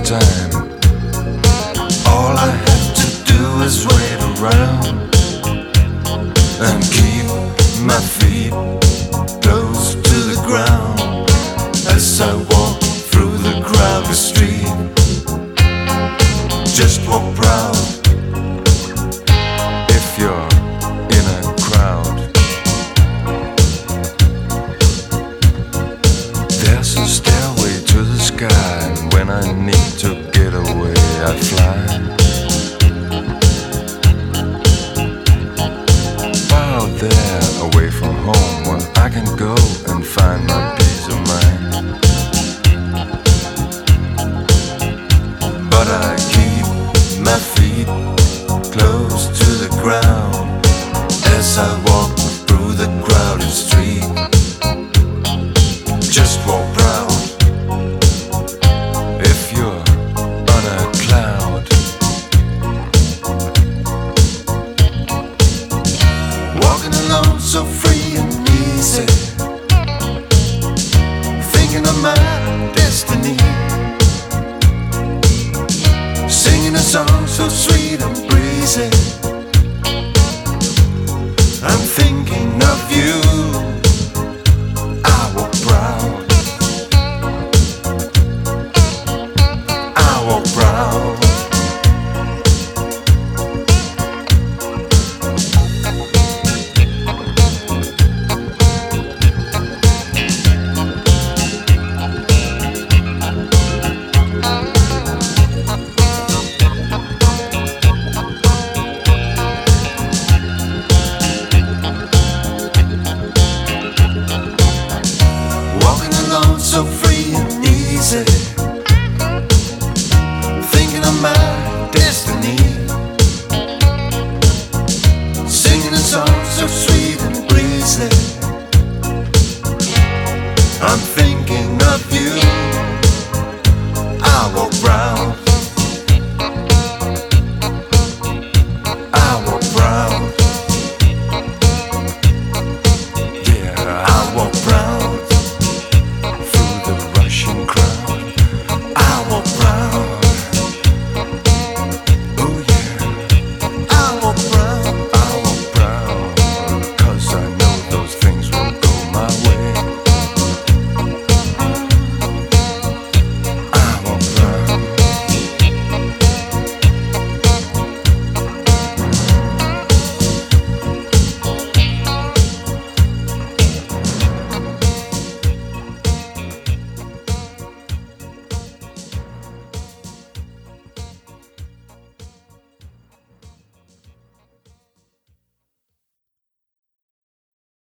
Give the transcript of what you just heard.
time. All I have to do is wait around and keep my feet close to the ground as I walk through the crowded street. Just walk proud if you're in a crowd. There's a stairway to the sky, and when I need to get away, I fly. Far out there, away from home, where I can go and find my peace of mind. But I keep my feet close to the ground as I walk through the crowded street. Just walk proud if you're on a cloud. Walking alone so free and easy, thinking of my destiny, singing a song so sweet and breezy. I'm thinking of you. I walk proud. I walk proud. Walking alone so free and easy,